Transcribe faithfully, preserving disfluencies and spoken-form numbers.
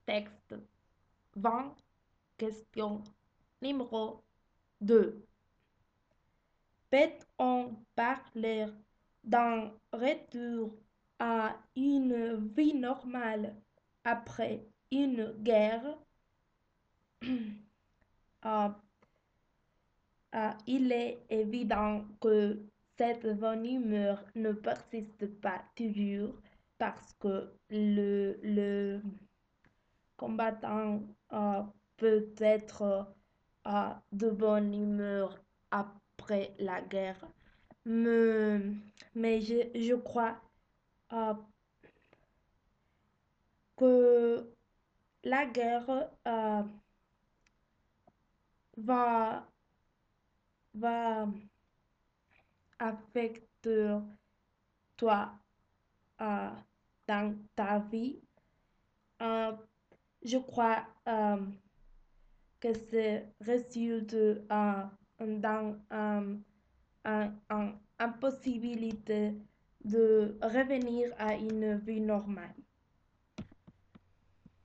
Texte vingt, question numéro deux. Peut-on parler d'un retour à une vie normale après une guerre? Euh, euh, il est évident que cette bonne humeur ne persiste pas toujours parce que le, le combattant euh, peut être euh, de bonne humeur après la guerre. Mais, mais je, je crois euh, que la guerre euh, va, va affecter toi euh, dans ta vie. Euh, je crois euh, que c'est résulte euh, dans euh, un, un- impossibilité de revenir à une vie normale.